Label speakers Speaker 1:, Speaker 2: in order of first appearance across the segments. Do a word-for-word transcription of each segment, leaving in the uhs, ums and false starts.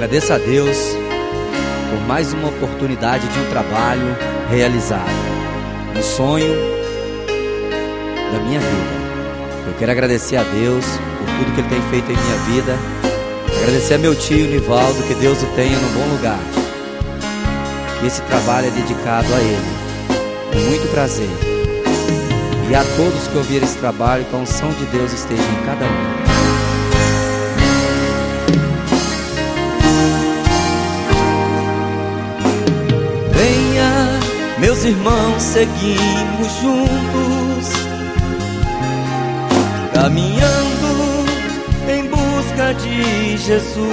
Speaker 1: Agradeço a Deus por mais uma oportunidade de um trabalho realizado, um sonho da minha vida. Eu quero agradecer a Deus por tudo que Ele tem feito em minha vida. Agradecer a meu tio Nivaldo, que Deus o tenha no bom lugar. Que esse trabalho é dedicado a Ele, com muito prazer. E a todos que ouviram esse trabalho, que a unção de Deus esteja em cada um. Venha, meus irmãos, seguimos juntos, caminhando em busca de Jesus,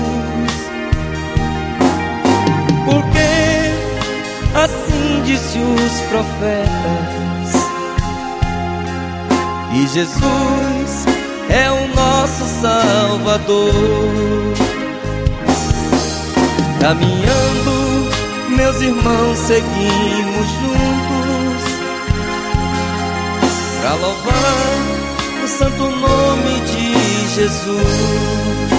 Speaker 1: porque assim disse os profetas, e Jesus é o nosso Salvador. Caminhando, meus irmãos, seguimos juntos pra louvar o santo nome de Jesus.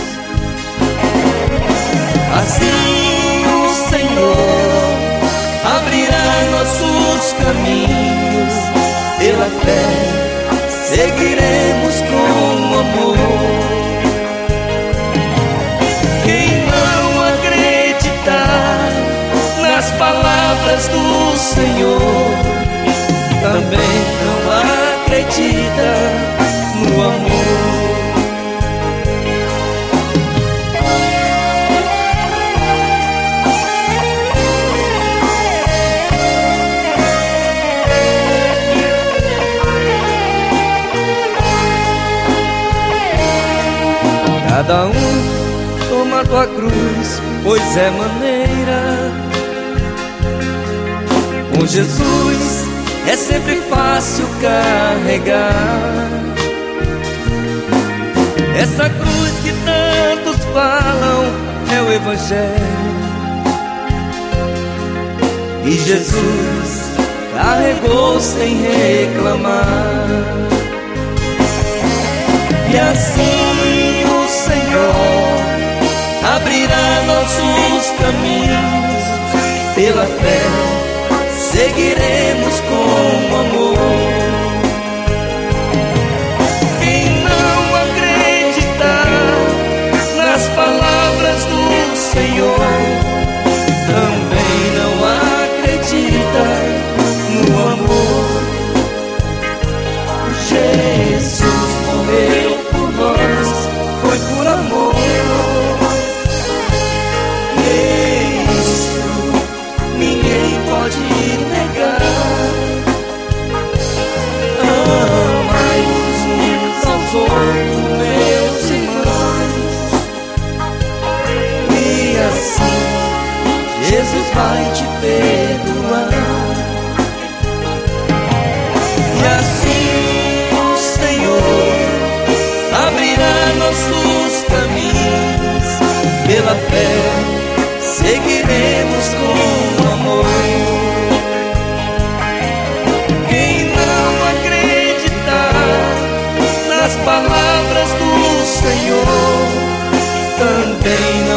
Speaker 1: Assim o Senhor abrirá nossos caminhos, pela fé seguiremos com amor. Quem não acreditar nas palavras do Senhor também não acredita no amor. Cada um toma tua cruz, pois é maneira. Com Jesus é sempre fácil carregar essa cruz que tantos falam, é o Evangelho. E Jesus carregou sem reclamar. E assim o Senhor abrirá nossos caminhos, pela fé seguiremos com amor. Quem não acreditar nas palavras do Senhor também não acredita no amor. Jesus morreu por nós, foi por amor. Isso ninguém pode negar. Amai-vos uns aos outros, meus irmãos, e assim Jesus vai te perdoar. E assim o Senhor abrirá nossos caminhos, pela fé seguiremos com amor. Quem não acreditar nas palavras do Senhor também não